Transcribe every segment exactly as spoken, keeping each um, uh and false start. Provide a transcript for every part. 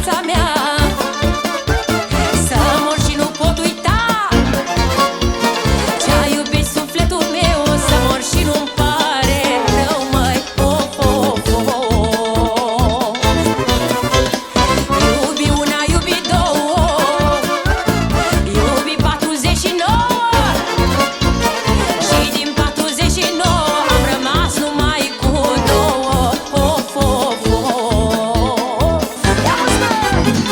viața mea. Să mor și nu pot uita ce-a iubit sufletul meu. Să mor și nu-mi pare rău, măi, of, of, of. Iubi una, iubi două, iubi patruzeci și nouă, și din patruzeci și nouă am rămas numai cu două, of, of, of. Ia-mă-ți, mă!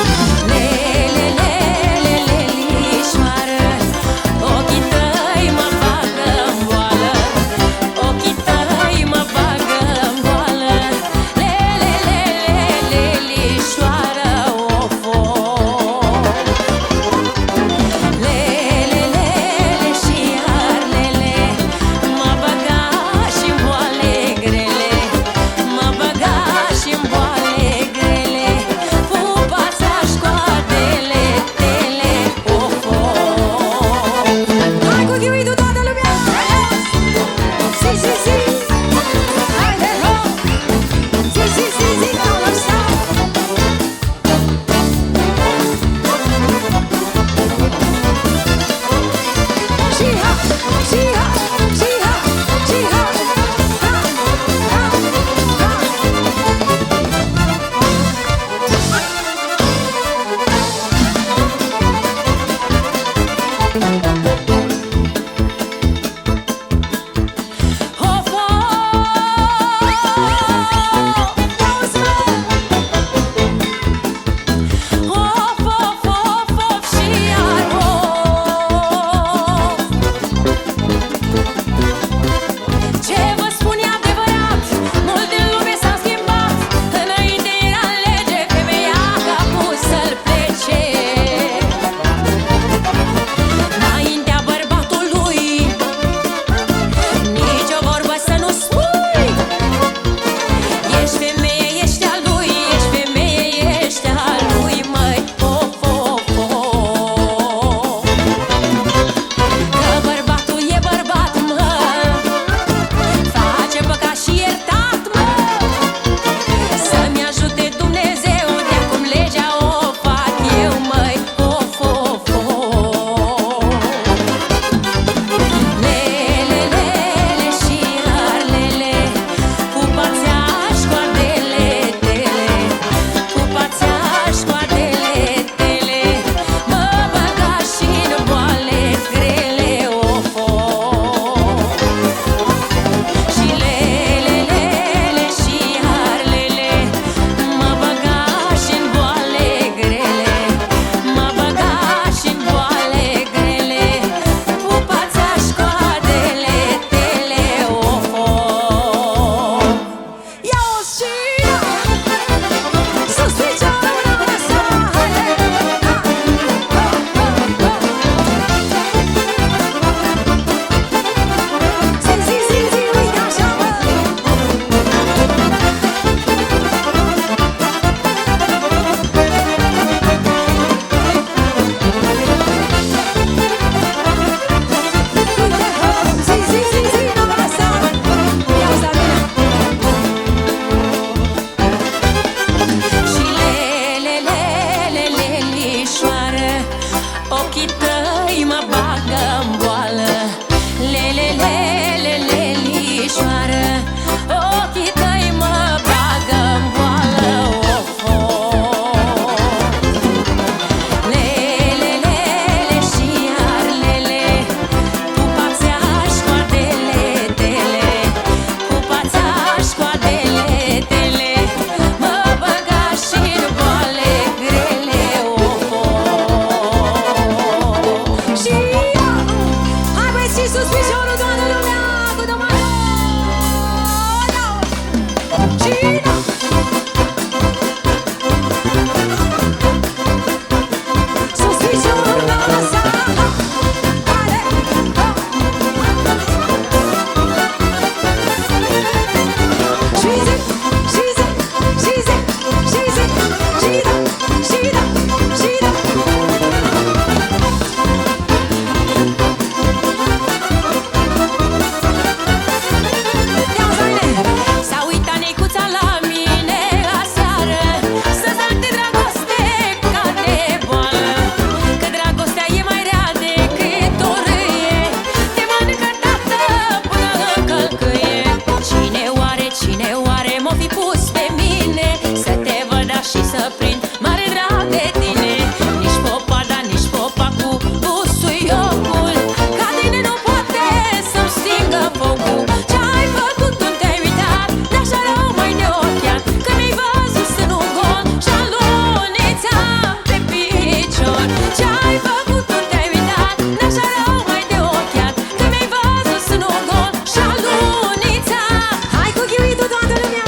să prind mare drag de tine. Nici popada, nici popa cu busuiocul ca tine nu poate să-mi stingă focul. Ce-ai făcut, tu te-ai uitat de așa rău mai de ochiat, că mi-ai văzut sânul gol și-a lunița pe picior. Ce-ai făcut, tu te-ai uitat de așa rău mai de ochiat, că mi-ai văzut sânul gol și-a lunița. Hai cu ghiuitul toată lumea!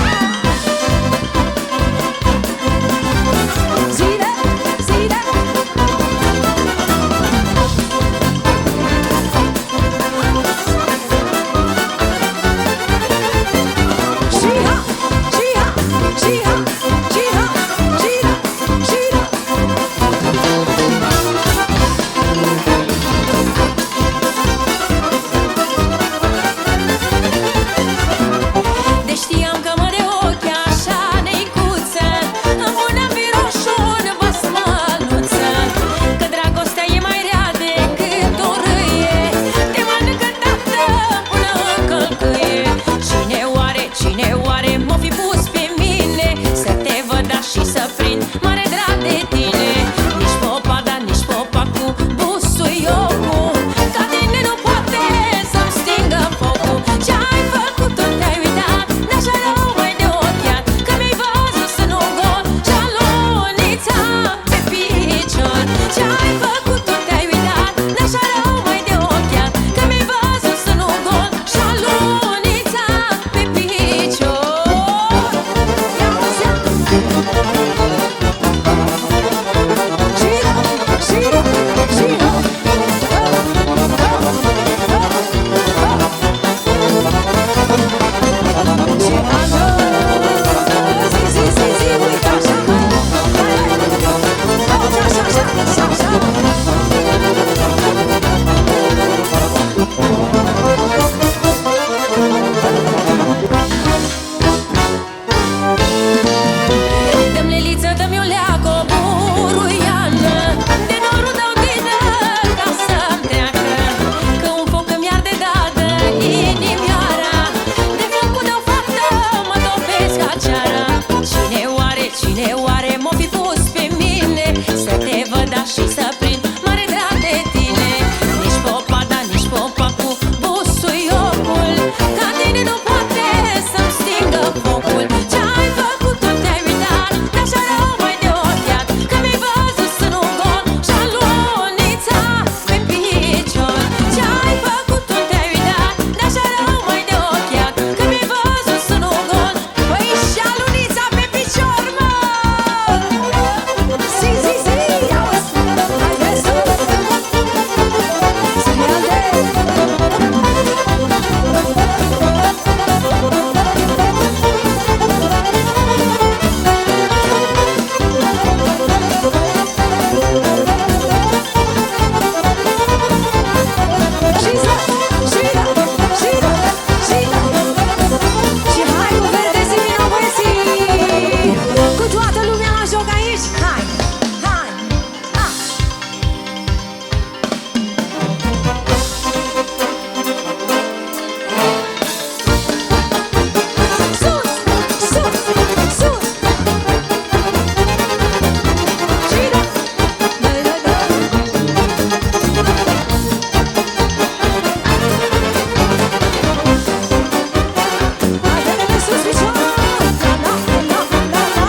Zile, zile. Gira, gira, gira, gira, gira, gira. Deci știam că mă de ochi așa neicuță, îmi puneam piroșul în basmaluță, că dragostea e mai rea decât o râie, te mănâncă tată până în călcâie. Cine oare, cine oare m-o fi pus pe mine să te văd și să prind mare drag de tine? Nici popada, nici popa cu busuiocul ca tine nu poate să-mi stingă focul. Ce-ai făcut, tu te-ai uitat de așa rău mai de ochiat, că mi-ai văzut sânul gol și-a lunița pe picior. Ce-ai făcut, tu te-ai uitat de așa rău mai de ochiat, că mi-ai văzut sânul gol și-a lunița pe picior. Ia uzi-a! Gira, gira, gira. Zi, zi, zi, zi, uite așa, mă. Auzi, așa, așa, așa, așa. Dă-mi leliță, dă-mi o leacă, o buruiană, de norul dau dină ca să-mi treacă, că un foc îmi arde dadă inimioara, de focul dau fată mă topesc ca ceara. Cine oare, cine oare m-o fi pus pe mine să te văd și să prind mare drag de tine? Nici popada, nici popa cu busuiocul ca tine nu poate să-mi stingă focul. Ce-ai făcut, tu te-ai uitat de așa rău mai de ochiat, că mi-ai văzut sânul gol și-a lunița pe picior. Ce-ai făcut, tu te-ai uitat de așa rău mai de ochiat, că mi-ai văzut sânul gol, păi și-a lunița pe picior, mă! Zi, zi, zi, ia-uzi! Haide sus! Zi, haide! Gira, gira, gira, gira. Și hai cu verde, zi-mi-o băieții, cu toată lumea la joc aici. Hai, hai, ha! Sus, sus, sus. Gira, da, da, da. Haide, sus, picior! La, la, la, la, la.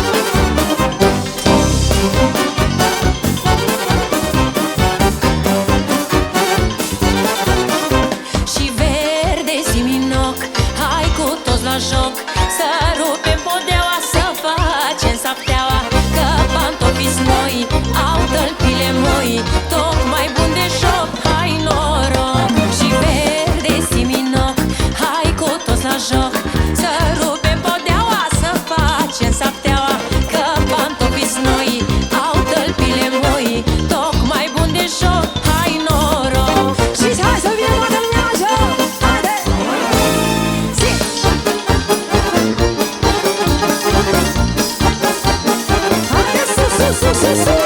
Și verde zi-mi în ochi, hai cu toți la joc, să rupem podeaua, să facem sapteaua, că pantofii noi au tălpile moi, tocmai bun de joc, hai noroc. Și verde zi-mi în ochi, hai cu toți la joc, să rupem podeaua, să facem sapteaua, că pantofii noi au tălpile moi, tocmai bun de joc, hai noroc. Și hai să vină toată lumea la joc! Haide! Zi! Haide sus, sus, sus, sus, sus!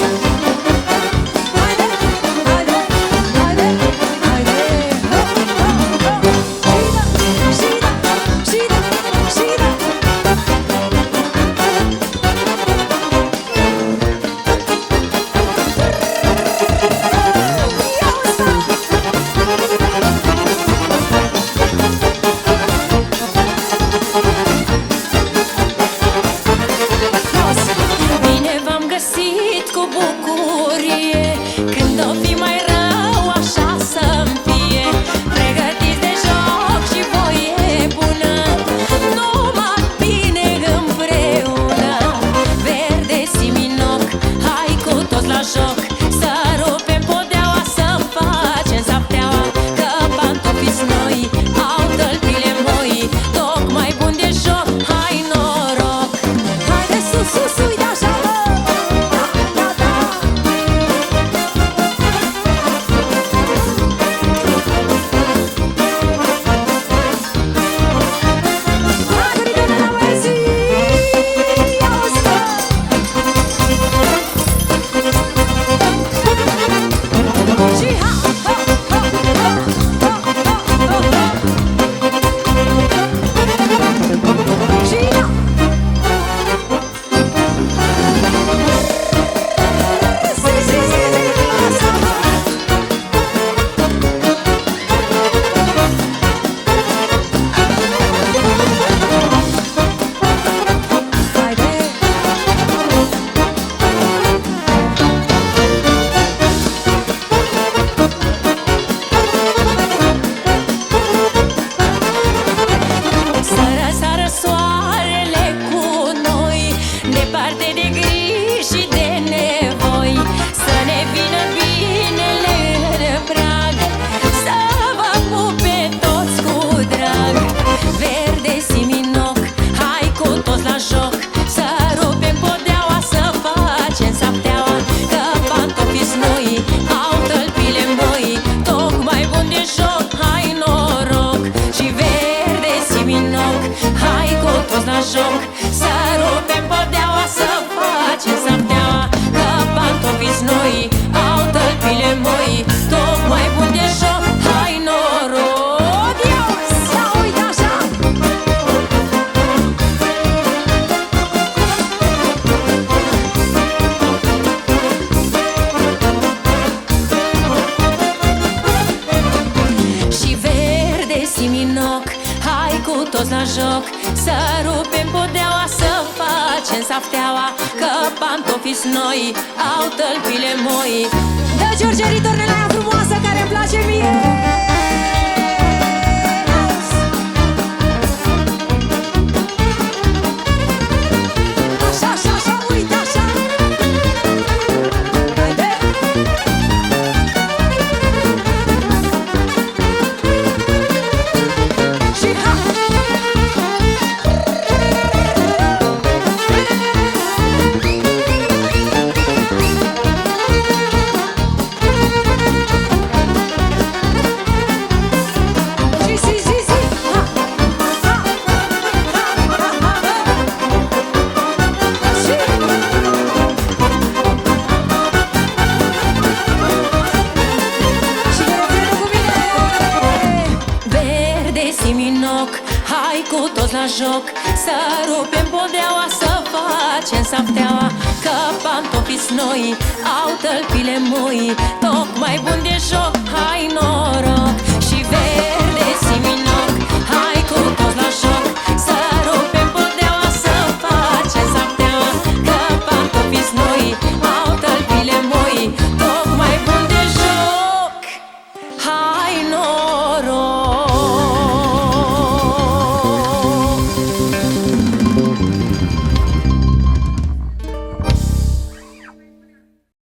Haide, haide, haide, haide, toți la joc, să rupem podeaua, să facem safteaua, că pantofii noi au tălpile moi. Dă George ritornele aia frumoasă care îmi place mie. Hai cu toți la joc, să rupem podeaua, să facem safteaua, că pantofii noi au tălpile moi, tocmai bun de joc, hai noroc.